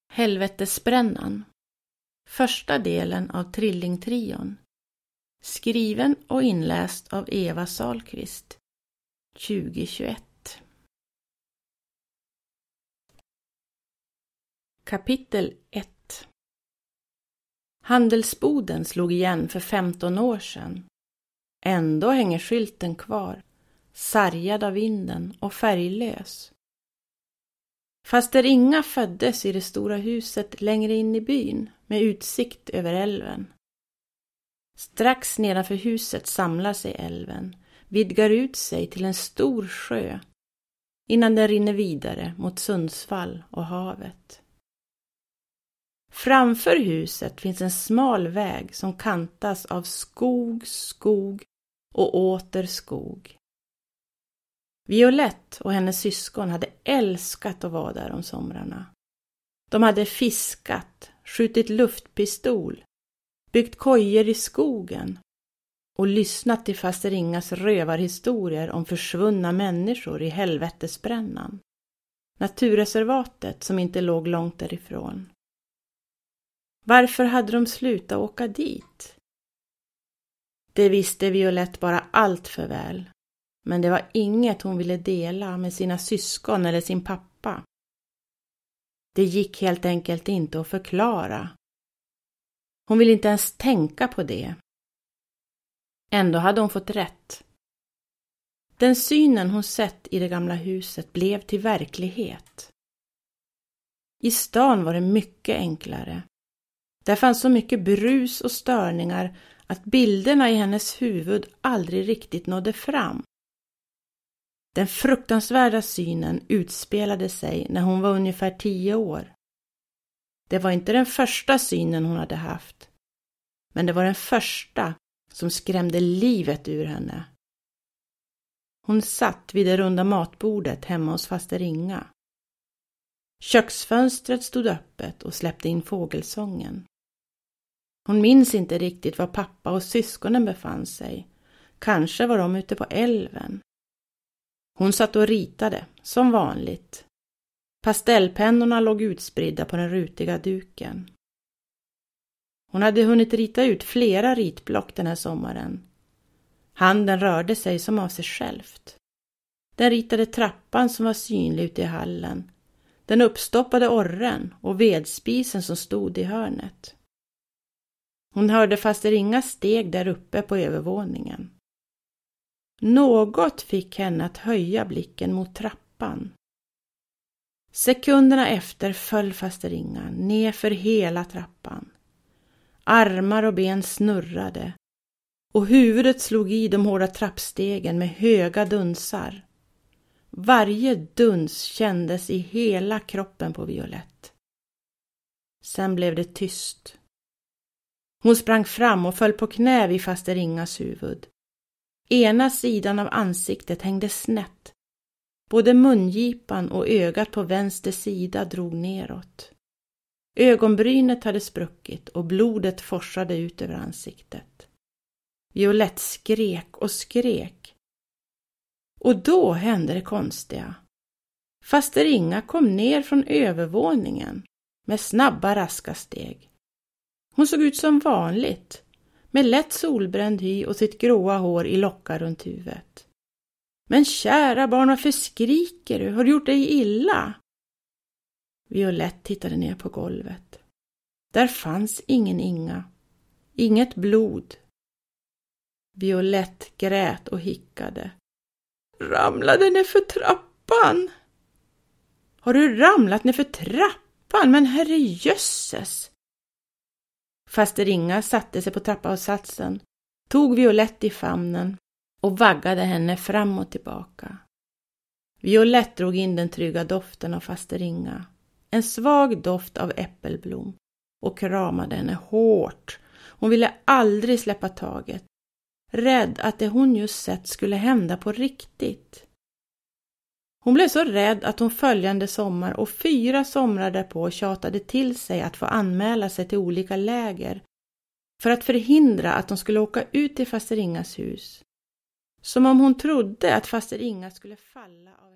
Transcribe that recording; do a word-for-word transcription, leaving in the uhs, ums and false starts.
Helvetesbrännan. Första delen av Trillingtrion. Skriven och inläst av Eva Sahlqvist. tjugohundratjugoett. Kapitel ett. Handelsboden slog igen för femton år sedan. Ändå hänger skylten kvar, sargad av vinden och färglös. Faster Inga föddes i det stora huset längre in i byn med utsikt över älven. Strax nedanför huset samlar sig älven, vidgar ut sig till en stor sjö innan den rinner vidare mot Sundsvall och havet. Framför huset finns en smal väg som kantas av skog, skog och åter skog. Violette och hennes syskon hade älskat att vara där om somrarna. De hade fiskat, skjutit luftpistol, byggt kojor i skogen och lyssnat till faster Ingas rövarhistorier om försvunna människor i Helvetesbrännan, naturreservatet som inte låg långt därifrån. Varför hade de slutat åka dit? Det visste Violette bara allt för väl. Men det var inget hon ville dela med sina syskon eller sin pappa. Det gick helt enkelt inte att förklara. Hon ville inte ens tänka på det. Ändå hade hon fått rätt. Den synen hon sett i det gamla huset blev till verklighet. I stan var det mycket enklare. Där fanns så mycket brus och störningar att bilderna i hennes huvud aldrig riktigt nådde fram. Den fruktansvärda synen utspelade sig när hon var ungefär tio år. Det var inte den första synen hon hade haft, men det var den första som skrämde livet ur henne. Hon satt vid det runda matbordet hemma hos faster Inga. Köksfönstret stod öppet och släppte in fågelsången. Hon minns inte riktigt var pappa och syskonen befann sig. Kanske var de ute på älven. Hon satt och ritade, som vanligt. Pastellpennorna låg utspridda på den rutiga duken. Hon hade hunnit rita ut flera ritblock den här sommaren. Handen rörde sig som av sig självt. Den ritade trappan som var synlig ute i hallen. Den uppstoppade orren och vedspisen som stod i hörnet. Hon hörde faster Inga steg där uppe på övervåningen. Något fick henne att höja blicken mot trappan. Sekunderna efter föll faster Inga ner för hela trappan. Armar och ben snurrade och huvudet slog i de hårda trappstegen med höga dunsar. Varje duns kändes i hela kroppen på Violette. Sen blev det tyst. Hon sprang fram och föll på knä vid faster Ingas huvud. Ena sidan av ansiktet hängde snett. Både mungipan och ögat på vänster sida drog neråt. Ögonbrynet hade spruckit och blodet forsade ut över ansiktet. Violette skrek och skrek. Och då hände det konstiga. Faster Inga kom ner från övervåningen med snabba raska steg. Hon såg ut som vanligt, med lätt solbränd hy och sitt gråa hår i lockar runt huvudet. Men kära barn, varför skriker du? Har du gjort dig illa? Violette tittade ner på golvet. Där fanns ingen Inga. Inget blod. Violette grät och hickade. Ramlade ner för trappan? Har du ramlat ner för trappan? Men herre jösses! Faster Inga satte sig på trappavsatsen, tog Violette i famnen och vaggade henne fram och tillbaka. Violette drog in den trygga doften av faster Inga, en svag doft av äppelblom, och kramade henne hårt. Hon ville aldrig släppa taget, rädd att det hon just sett skulle hända på riktigt. Hon blev så rädd att hon följande sommar och fyra somrar därpå tjatade till sig att få anmäla sig till olika läger för att förhindra att de skulle åka ut till faster Ingas hus. Som om hon trodde att faster Inga skulle falla av